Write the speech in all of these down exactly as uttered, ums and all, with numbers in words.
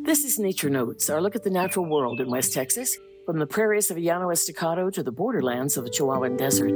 This is Nature Notes, our look at the natural world in West Texas, from the prairies of Llano Estacado to the borderlands of the Chihuahuan Desert.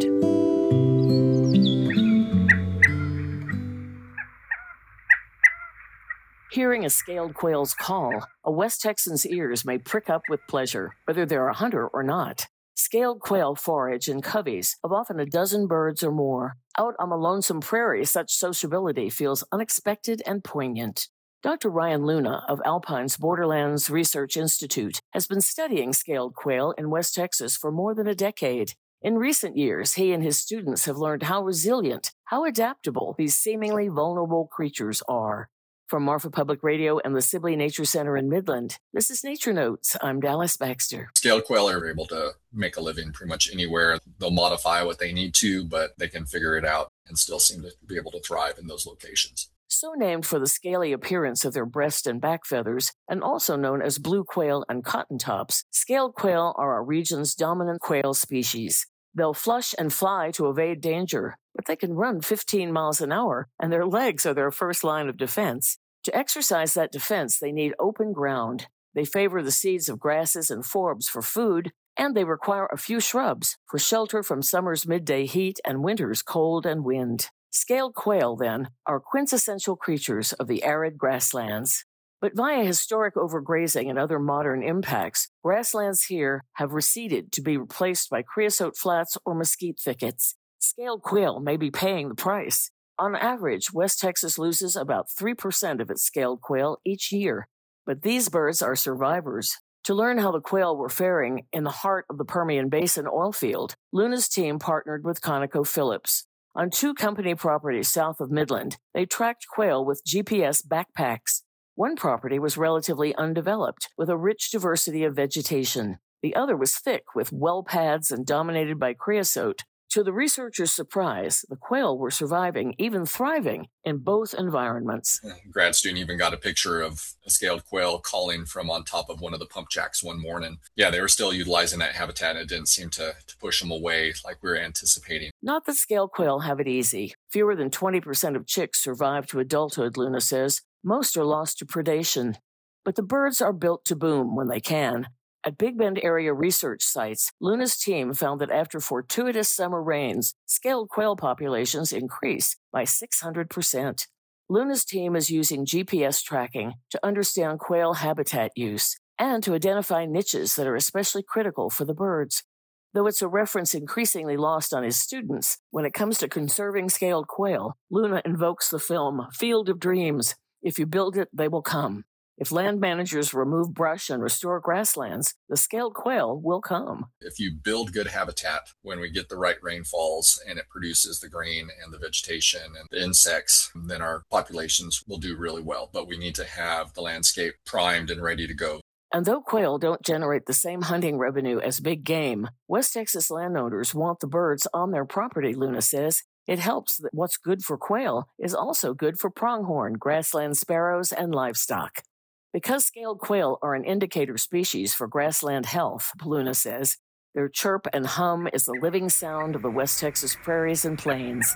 Hearing a scaled quail's call, a West Texan's ears may prick up with pleasure, whether they're a hunter or not. Scaled quail forage in coveys of often a dozen birds or more. Out on the lonesome prairie, such sociability feels unexpected and poignant. Doctor Ryan Luna of Alpine's Borderlands Research Institute has been studying scaled quail in West Texas for more than a decade. In recent years, he and his students have learned how resilient, how adaptable these seemingly vulnerable creatures are. From Marfa Public Radio and the Sibley Nature Center in Midland, this is Nature Notes. I'm Dallas Baxter. Scaled quail are able to make a living pretty much anywhere. They'll modify what they need to, but they can figure it out and still seem to be able to thrive in those locations. So named for the scaly appearance of their breast and back feathers, and also known as blue quail and cotton tops, scaled quail are our region's dominant quail species. They'll flush and fly to evade danger, but they can run fifteen miles an hour, and their legs are their first line of defense. To exercise that defense, they need open ground. They favor the seeds of grasses and forbs for food, and they require a few shrubs for shelter from summer's midday heat and winter's cold and wind. Scaled quail, then, are quintessential creatures of the arid grasslands. But via historic overgrazing and other modern impacts, grasslands here have receded to be replaced by creosote flats or mesquite thickets. Scaled quail may be paying the price. On average, West Texas loses about three percent of its scaled quail each year. But these birds are survivors. To learn how the quail were faring in the heart of the Permian Basin oil field, Luna's team partnered with ConocoPhillips. On two company properties south of Midland, they tracked quail with G P S backpacks. One property was relatively undeveloped, with a rich diversity of vegetation. The other was thick, with well pads and dominated by creosote. To the researchers' surprise, the quail were surviving, even thriving, in both environments. A grad student even got a picture of a scaled quail calling from on top of one of the pump jacks one morning. Yeah, they were still utilizing that habitat, and it didn't seem to, to push them away like we were anticipating. Not that scaled quail have it easy. Fewer than twenty percent of chicks survive to adulthood, Luna says. Most are lost to predation. But the birds are built to boom when they can. At Big Bend area research sites, Luna's team found that after fortuitous summer rains, scaled quail populations increase by six hundred percent. Luna's team is using G P S tracking to understand quail habitat use and to identify niches that are especially critical for the birds. Though it's a reference increasingly lost on his students, when it comes to conserving scaled quail, Luna invokes the film Field of Dreams. If you build it, they will come. If land managers remove brush and restore grasslands, the scaled quail will come. If you build good habitat, when we get the right rainfalls and it produces the grain and the vegetation and the insects, then our populations will do really well. But we need to have the landscape primed and ready to go. And though quail don't generate the same hunting revenue as big game, West Texas landowners want the birds on their property, Luna says. It helps that what's good for quail is also good for pronghorn, grassland sparrows, and livestock. Because scaled quail are an indicator species for grassland health, Luna says, their chirp and hum is the living sound of the West Texas prairies and plains.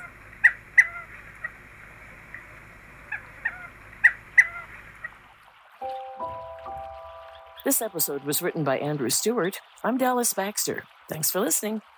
This episode was written by Andrew Stewart. I'm Dallas Baxter. Thanks for listening.